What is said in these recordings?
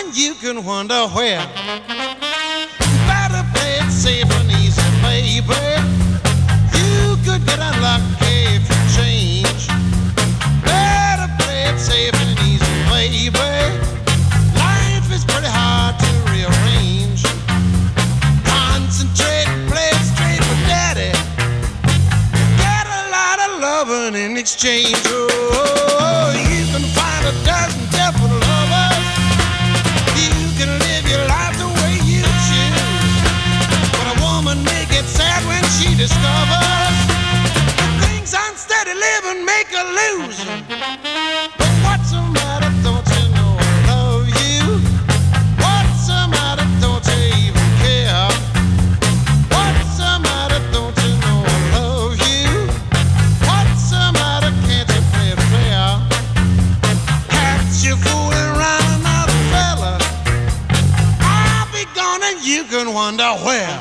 and you can wonder where. Better play it safe and easy, baby. You could get unlucky if you change. Better play it safe and easy, baby. Life is pretty hard to rearrange. Concentrate, play it straight with daddy. Get a lot of loving in exchange. Oh, you can find a dozen different lovers. You can live your life the way you choose. But a woman may get sad when she discovers that things unsteady living make her lose. But what's the matter? Don't you know I love you? What's the matter? Don't you even care? What's the matter? Don't you know I love you? What's the matter? Can't you play it fair? Catch you fooling around another fella, I'll be gone and you can wonder where.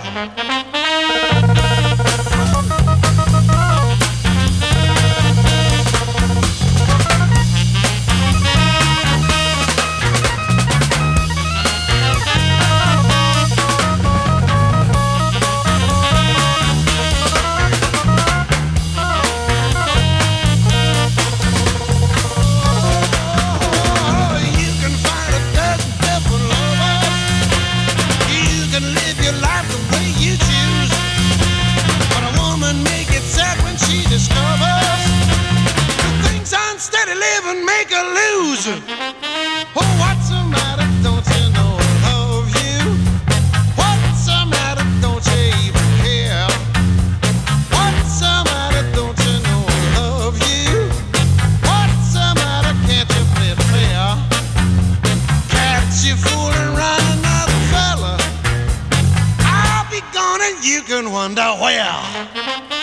Oh, what's the matter? Don't you know I love you? What's the matter? Don't you even care? What's the matter? Don't you know I love you? What's the matter? Can't you play it fair? Catch you fooling around another fella, I'll be gone and you can wonder where.